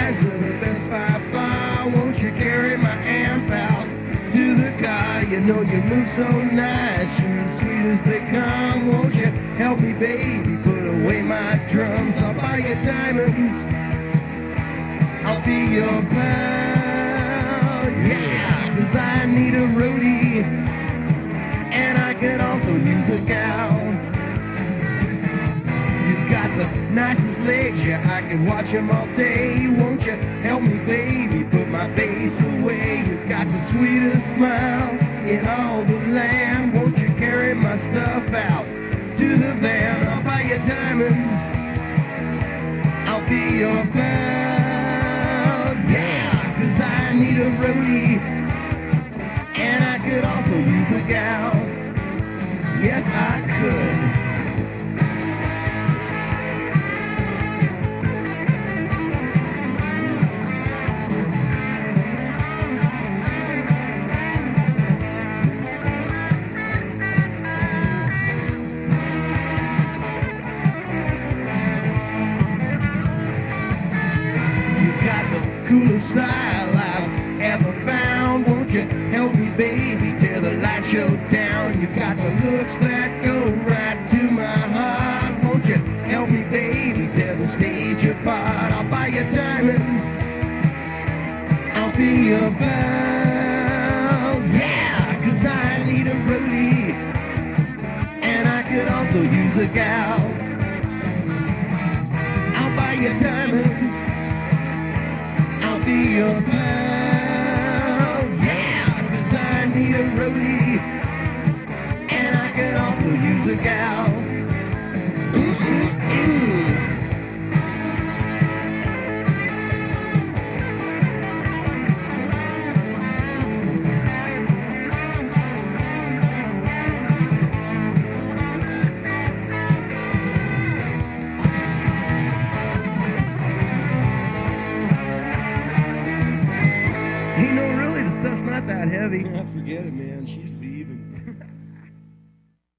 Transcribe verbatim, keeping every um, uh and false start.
eyes are the best by far. Won't you carry my amp out to the car? You know you move so nice, you're as sweet as they come. Won't you help me, baby, put away my drums? I'll buy you diamonds, I'll be your pal, yeah. Cause I need a roadie, and I could also use a gal. You've got the nicest legs, yeah, I can watch them all day. Won't you help me, baby, put my bass away? You've got the sweetest smile in all the land. Won't you carry my stuff out to the van? I'll buy you diamonds, I'll be your pal, yeah. Cause I need a roadie, and I could also use a gal. Yes, I could. Coolest style I've ever found. Won't you help me, baby, tear the light show down? You got the looks that go right to my heart. Won't you help me, baby, tear the stage apart? I'll buy you diamonds, I'll be your pal, yeah. Cause I need a roadie, and I could also use a gal. I'll buy you diamonds, I'll be your pal, yeah. Cause I need a roadie, and I can also use a gal. Mm-mm-mm. You know, really, the stuff's not that heavy. Yeah, forget it, man. She's